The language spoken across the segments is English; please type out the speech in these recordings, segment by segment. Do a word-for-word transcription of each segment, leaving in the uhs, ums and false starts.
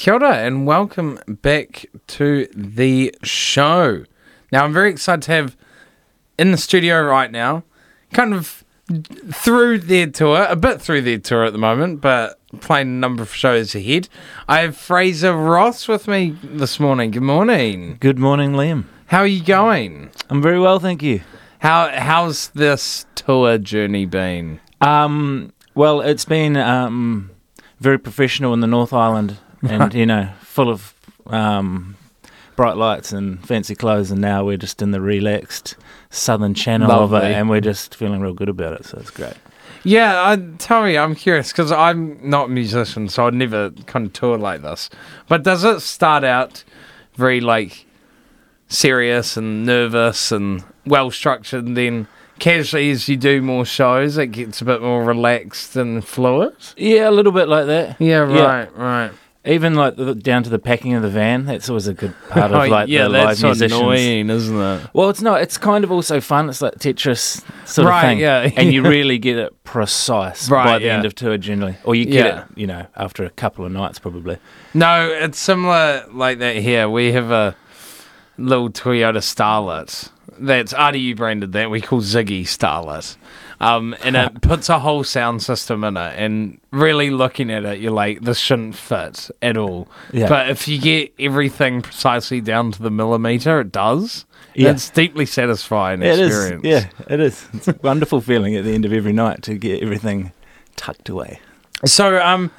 Kia ora and welcome back to the show. Now, I'm very excited to have in the studio right now, kind of through their tour, a bit through their tour at the moment, but playing a number of shows ahead. I have Fraser Ross with me this morning. Good morning. Good morning, Liam. How are you going? I'm very well, thank you. How How's this tour journey been? Um, well, it's been um, very professional in the North Island and, you know, full of um, bright lights and fancy clothes, and now we're just in the relaxed southern channel Lovely. of it, and we're just feeling real good about it, so it's great. Yeah, I, tell me, I'm curious, because I'm not a musician, so I'd never kind of tour like this. But does it start out very, like, serious and nervous and well-structured, and then casually as you do more shows, it gets a bit more relaxed and fluid? Yeah, a little bit like that. Yeah, right, Yeah. right. Even like the, down to the packing of the van, that's always a good part of Oh, like yeah, the that's live musicians. annoying, isn't it? Well, it's not. It's kind of also fun. It's like Tetris sort Right, of thing. yeah. And you really get it precise Right, by the yeah. end of tour generally. Or you get Yeah. it, you know, after a couple of nights probably. No, it's similar like that here. We have a little Toyota Starlet that's R D U branded that we call Ziggy Starlet. Um, and it puts a whole sound system in it, and really looking at it, you're like, this shouldn't fit at all. Yeah. But if you get everything precisely down to the millimetre, it does. Yeah. It's deeply satisfying It is. experience. Yeah, it is. It's a wonderful feeling at the end of every night to get everything tucked away. So, um,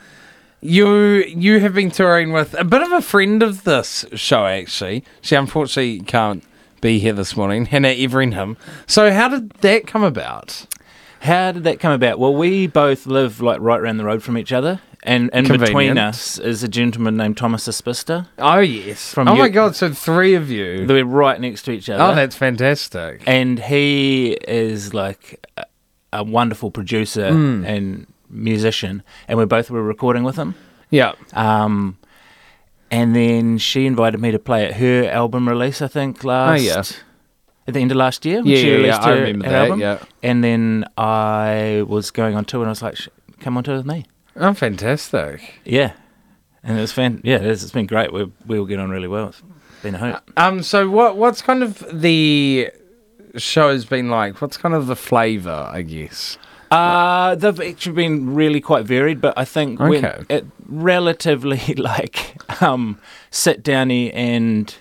you you have been touring with a bit of a friend of this show, actually. She unfortunately can't be here this morning, Hannah Everingham. So how did that come about? How did that come about? Well, we both live like right around the road from each other, and in Convenient. between us is a gentleman named Thomas Aspista. Oh, yes. From oh, my you- God, so three of you. We're right next to each other. Oh, that's fantastic. And he is like a, a wonderful producer Hmm. and musician, and we both were recording with him. Yeah. Um, and then she invited me to play at her album release, I think, last... Oh, yeah. At the end of last year, when Yeah, she yeah, released yeah, I her, remember her that, album. yeah. And then I was going on tour, and I was like, "Sh- come on tour with me." Oh, fantastic. Yeah. And it was fan. Yeah, it is. It's been great. We we all get on really well. It's been a hoot. Um, so what what's kind of the show's been like? What's kind of the flavour, I guess? Uh, they've actually been really quite varied, but I think when Okay. it relatively like um, sit downy and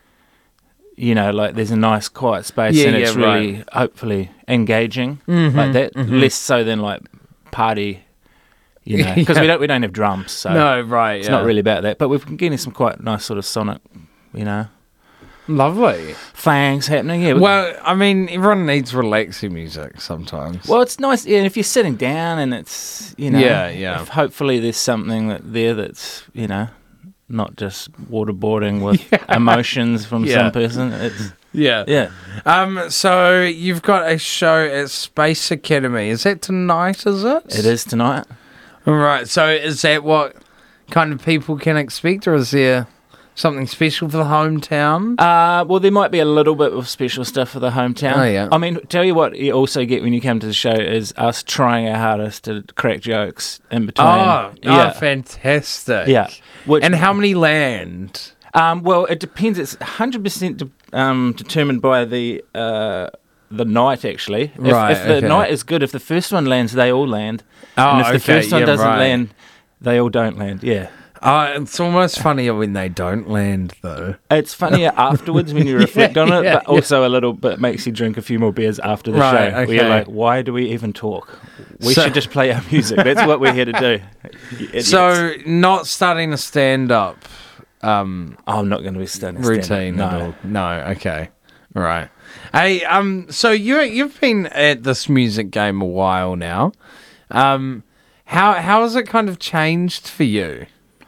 you know like there's a nice quiet space Yeah, and yeah, it's really right. hopefully engaging Mhm, like that. mhm. Less so than like party, you know, because Yeah. we don't we don't have drums, so no, right. it's yeah. not really about that. But we've been getting some quite nice sort of sonic, you know, Lovely. fangs happening. Yeah. Well, I mean, everyone needs relaxing music sometimes. Well, it's nice, yeah, if you're sitting down and it's, you know, Yeah, yeah. if hopefully there's something that there that's, you know, not just waterboarding with emotions from Yeah. some person. It's, Yeah. yeah. Um. So you've got a show at Space Academy. Is that tonight? Is it? It is tonight. All right. So is that what kind of people can expect, or is there something special for the hometown? Uh, well, there might be a little bit of special stuff for the hometown. Oh, yeah. I mean, tell you what you also get when you come to the show is us trying our hardest to crack jokes in between. Oh, yeah. oh, fantastic. Yeah. Which, And how many land? Um, well, it depends. It's one hundred percent de- um, determined by the uh, the night, actually. If, Right, if the okay. night is good, if the first one lands, they all land. Oh, and if the okay, first one yeah, doesn't right. land, they all don't land. Yeah. Oh, it's almost funnier when they don't land, though. It's funnier afterwards when you reflect on it, yeah, but also a little bit makes you drink a few more beers after the Right, show. Where you're okay. like, why do we even talk? We So- should just play our music. That's what we're here to do. You idiots. So not starting a stand-up um, I'm not going to be standing routine no. at all. No, okay, right. Hey, um, so you you've been at this music game a while now. Um, how how has it kind of changed for you,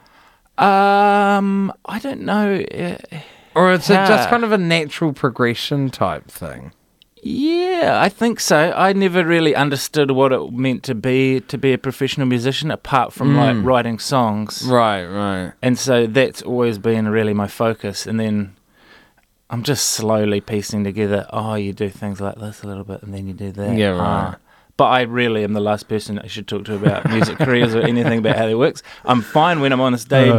Um, I don't know. Uh, or is it just How? kind of a natural progression type thing? Yeah, I think so. I never really understood what it meant to be to be a professional musician, apart from Mm. like writing songs. Right, right. And so that's always been really my focus. And then I'm just slowly piecing together. Oh, you do things like this a little bit, and then you do that. Yeah, right. Ah. But I really am the last person I should talk to about music careers or anything about how it works. I'm fine when I'm on a stage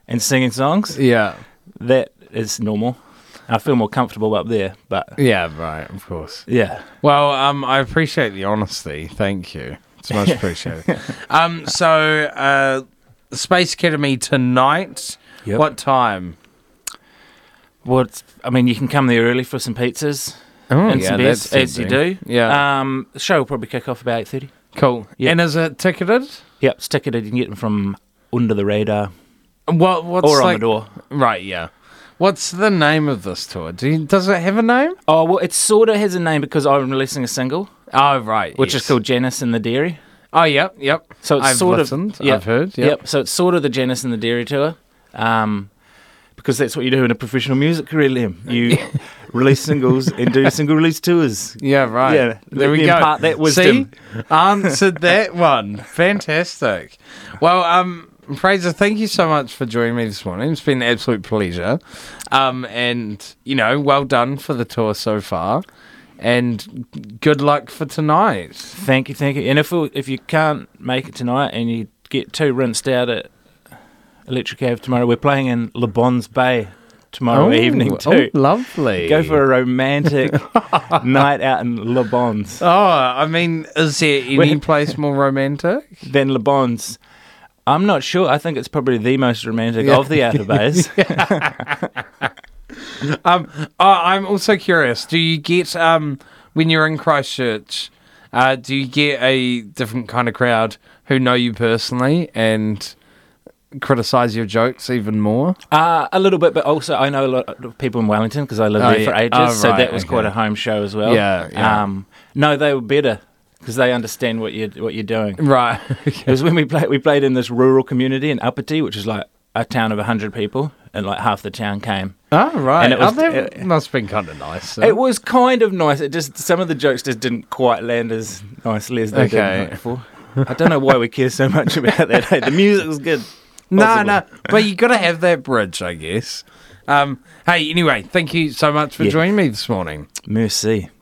and singing songs, Yeah. that is normal. I feel more comfortable up there, but Yeah, right, of course. yeah. Well, um, I appreciate the honesty. Thank you. It's much appreciated. um, so, uh, Space Academy tonight. Yep. What time? What I mean, you can come there early for some pizzas Oh, and some beers, as you do. Yeah. Um, the show will probably kick off about eight thirty. Cool. Yep. And is it ticketed? Yep, it's ticketed. You can get them from Under the Radar What? What's or on like, the door. Right. Yeah. What's the name of this tour? Do you, does it have a name? Oh, well, it sort of has a name because I'm releasing a single, Oh, right. which yes. is called Janice and the Dairy. Oh, yep, yep. So it's I've sort listened. of. Yep, I've heard. Yep. Yep. So it's sort of the Janice and the Dairy tour, um, because that's what you do in a professional music career, Liam. You release singles and do single release tours. Yeah, right. Yeah, there let we me go. impart that wisdom. See? Answered that one. Fantastic. Well, um, Fraser, thank you so much for joining me this morning. It's been an absolute pleasure. Um, and, you know, well done for the tour so far. And good luck for tonight. Thank you, thank you. And if we, if you can't make it tonight and you get too rinsed out at Electric Cave tomorrow, we're playing in Le Bon's Bay tomorrow evening too. Oh, lovely. Go for a romantic night out in Le Bon's. Oh, I mean, is there any We're- place more romantic? Then Le Bon's. I'm not sure. I think it's probably the most romantic Yeah. of the Outer Bays. Um, oh, I'm also curious. Do you get um, when you're in Christchurch? Uh, do you get a different kind of crowd who know you personally and criticize your jokes even more? Uh, a little bit, but also I know a lot of people in Wellington because I lived Oh, there yeah. for ages, Oh, so right, that was okay. quite a home show as well. Yeah, yeah. Um, no, they were better because they understand what you what you're doing. Right. It was when we played we played in this rural community in Upati, which is like a town of a hundred people, and like half the town came. Oh, right. And it was- oh, that it- must have been kind of nice. so. It was kind of nice. It just some of the jokes just didn't quite land as nicely as they Okay. did before. I don't know why we care so much about that. Hey, the music was good. No, Possibly. no. But you got to have that bridge, I guess. Um, hey, anyway, thank you so much for Yeah. joining me this morning. Merci.